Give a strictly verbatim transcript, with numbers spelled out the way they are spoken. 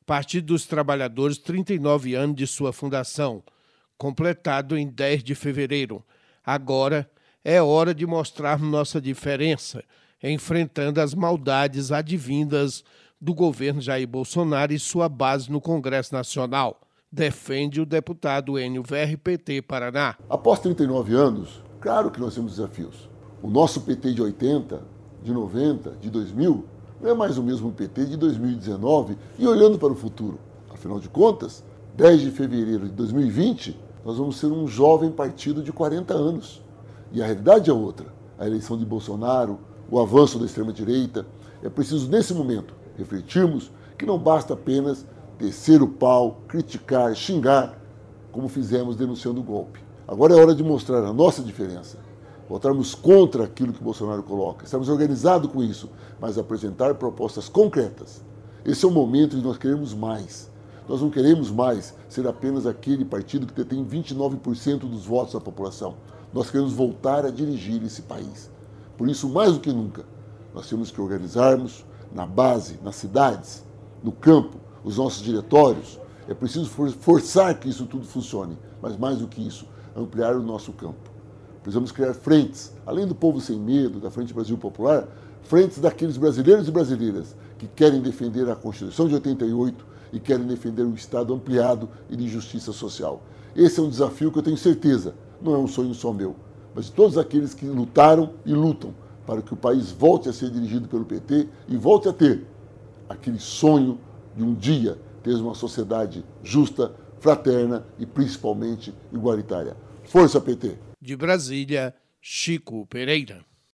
Partido dos Trabalhadores, trinta e nove anos de sua fundação, completado em dez de fevereiro. Agora é hora de mostrarmos nossa diferença, enfrentando as maldades advindas do governo Jair Bolsonaro e sua base no Congresso Nacional, defende o deputado Enio V R P T Paraná. Após trinta e nove anos, claro que nós temos desafios. O nosso P T de oitenta, de noventa, de dois mil, não é mais o mesmo P T de dois mil e dezenove e olhando para o futuro. Afinal de contas, dez de fevereiro de dois mil e vinte, nós vamos ser um jovem partido de quarenta anos. E a realidade é outra. A eleição de Bolsonaro, o avanço da extrema-direita. É preciso, nesse momento, refletirmos que não basta apenas descer o pau, criticar, xingar, como fizemos denunciando o golpe. Agora é hora de mostrar a nossa diferença. Votarmos contra aquilo que Bolsonaro coloca. Estamos organizados com isso, mas apresentar propostas concretas. Esse é o momento de nós queremos mais. Nós não queremos mais ser apenas aquele partido que detém vinte e nove por cento dos votos da população. Nós queremos voltar a dirigir esse país. Por isso, mais do que nunca, nós temos que organizarmos na base, nas cidades, no campo, os nossos diretórios. É preciso forçar que isso tudo funcione, mas mais do que isso, ampliar o nosso campo. Precisamos criar frentes, além do Povo Sem Medo, da Frente Brasil Popular, frentes daqueles brasileiros e brasileiras que querem defender a Constituição de oitenta e oito e querem defender um Estado ampliado e de justiça social. Esse é um desafio que eu tenho certeza, não é um sonho só meu, mas de todos aqueles que lutaram e lutam para que o país volte a ser dirigido pelo P T e volte a ter aquele sonho de um dia ter uma sociedade justa, fraterna e principalmente igualitária. Força, P T! De Brasília, Chico Pereira.